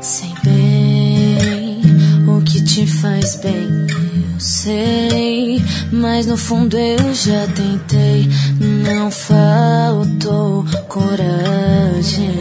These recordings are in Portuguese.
Sei bem o que te faz bem, eu sei, mas no fundo eu já tentei. Não faltou coragem.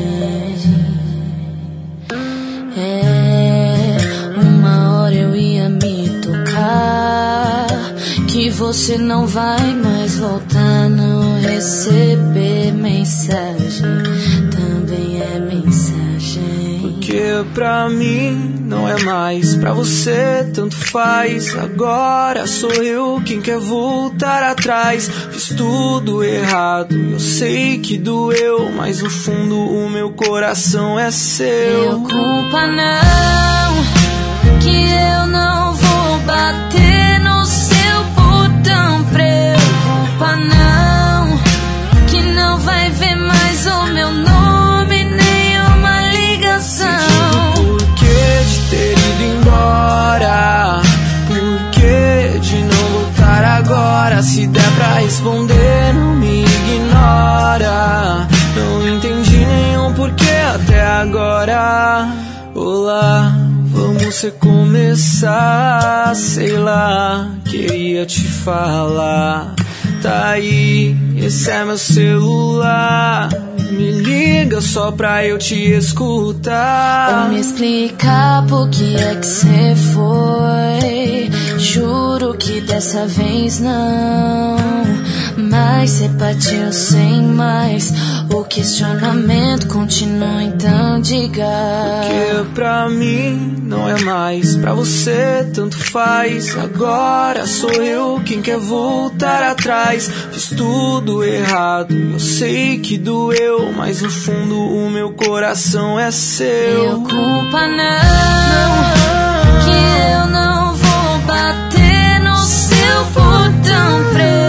Uma hora eu ia me tocar que você não vai mais voltar. Não receber mensagem também é mensagem. Porque pra mim não é mais, pra você tanto faz. Agora sou eu quem quer voltar atrás. Fiz tudo errado, eu sei que doeu, mas no fundo o meu coração é seu. Preocupa não, que eu não vou bater no seu portão. Preocupa não, que não vai ver mais o meu nome, nenhuma ligação. Por que de ter ido embora? Por que de não voltar agora? Se der pra responder, não me ignora. Não entendi nenhum porquê até agora. Olá, vamos recomeçar. Sei lá, queria te falar. Tá aí, esse é meu celular. Me liga só pra eu te escutar. Ou me explicar por que é que cê foi. Juro que dessa vez não, mas cê partiu sem mais. O questionamento continua, então diga. Porque pra mim não é mais, pra você tanto faz. Agora sou eu quem quer voltar atrás. Fiz tudo errado, eu sei que doeu, mas no fundo o meu coração é seu. Preocupa não, que eu não vou bater no seu portão.